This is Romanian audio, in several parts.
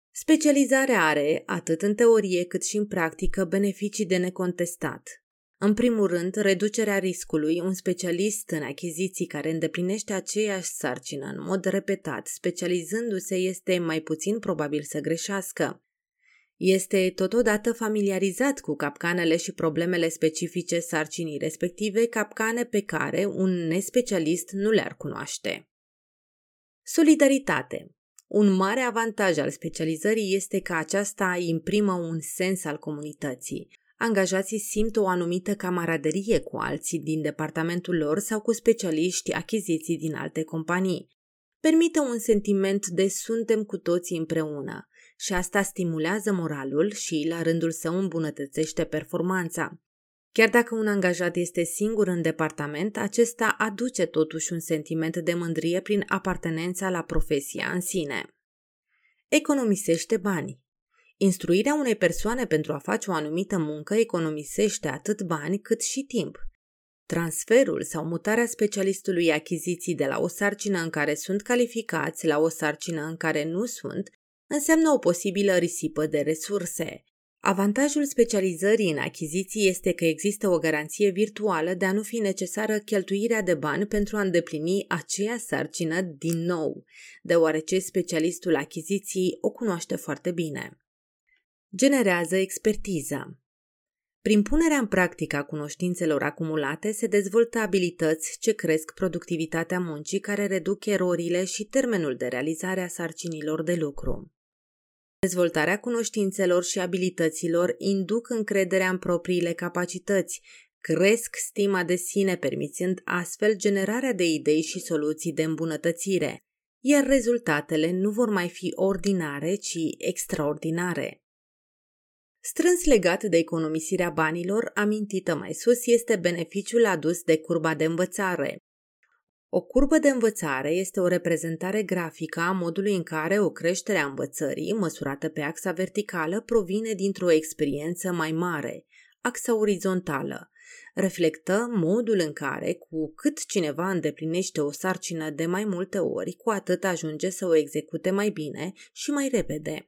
Specializarea are, atât în teorie cât și în practică, beneficii de necontestat. În primul rând, reducerea riscului. Un specialist în achiziții care îndeplinește aceeași sarcină în mod repetat, specializându-se, este mai puțin probabil să greșească. Este totodată familiarizat cu capcanele și problemele specifice sarcinii respective, capcane pe care un nespecialist nu le-ar cunoaște. Solidaritate. Un mare avantaj al specializării este că aceasta imprimă un sens al comunității. Angajații simt o anumită camaraderie cu alții din departamentul lor sau cu specialiști achiziții din alte companii. Permite un sentiment de suntem cu toții împreună și asta stimulează moralul și, la rândul său, îmbunătățește performanța. Chiar dacă un angajat este singur în departament, acesta aduce totuși un sentiment de mândrie prin apartenența la profesia în sine. Economisește bani. Instruirea unei persoane pentru a face o anumită muncă economisește atât bani cât și timp. Transferul sau mutarea specialistului achiziții de la o sarcină în care sunt calificați la o sarcină în care nu sunt înseamnă o posibilă risipă de resurse. Avantajul specializării în achiziții este că există o garanție virtuală de a nu fi necesară cheltuirea de bani pentru a îndeplini aceea sarcină din nou, deoarece specialistul achiziției o cunoaște foarte bine. Generează expertiză. Prin punerea în practică a cunoștințelor acumulate se dezvoltă abilități ce cresc productivitatea muncii, care reduc erorile și termenul de realizare a sarcinilor de lucru. Dezvoltarea cunoștințelor și abilităților induc încrederea în propriile capacități, cresc stima de sine, permițând astfel generarea de idei și soluții de îmbunătățire, iar rezultatele nu vor mai fi ordinare, ci extraordinare. Strâns legat de economisirea banilor, amintită mai sus, este beneficiul adus de curba de învățare. O curbă de învățare este o reprezentare grafică a modului în care o creștere a învățării, măsurată pe axa verticală, provine dintr-o experiență mai mare, axa orizontală. Reflectă modul în care, cu cât cineva îndeplinește o sarcină de mai multe ori, cu atât ajunge să o execute mai bine și mai repede.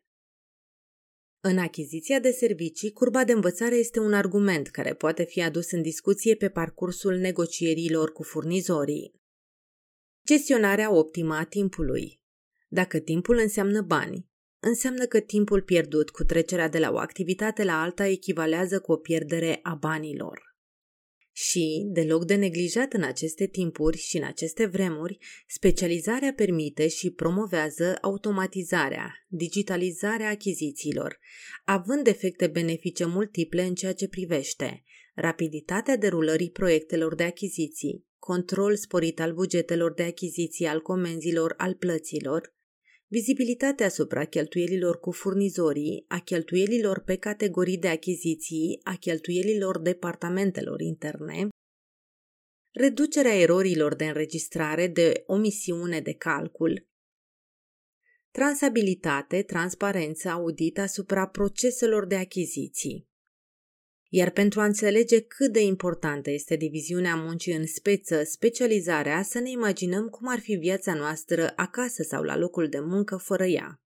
În achiziția de servicii, curba de învățare este un argument care poate fi adus în discuție pe parcursul negocierilor cu furnizorii. Gestionarea optimă a timpului. Dacă timpul înseamnă bani, înseamnă că timpul pierdut cu trecerea de la o activitate la alta echivalează cu o pierdere a banilor. Și, deloc de neglijat în aceste timpuri și în aceste vremuri, specializarea permite și promovează automatizarea, digitalizarea achizițiilor, având efecte benefice multiple în ceea ce privește rapiditatea derulării proiectelor de achiziții, control sporit al bugetelor de achiziții, al comenzilor, al plăților, vizibilitatea asupra cheltuielilor cu furnizorii, a cheltuielilor pe categorii de achiziții, a cheltuielilor departamentelor interne, reducerea erorilor de înregistrare, de omisiune de calcul, transabilitate, transparență, audit asupra proceselor de achiziții. Iar pentru a înțelege cât de importantă este diviziunea muncii în speță, specializarea, să ne imaginăm cum ar fi viața noastră acasă sau la locul de muncă fără ea.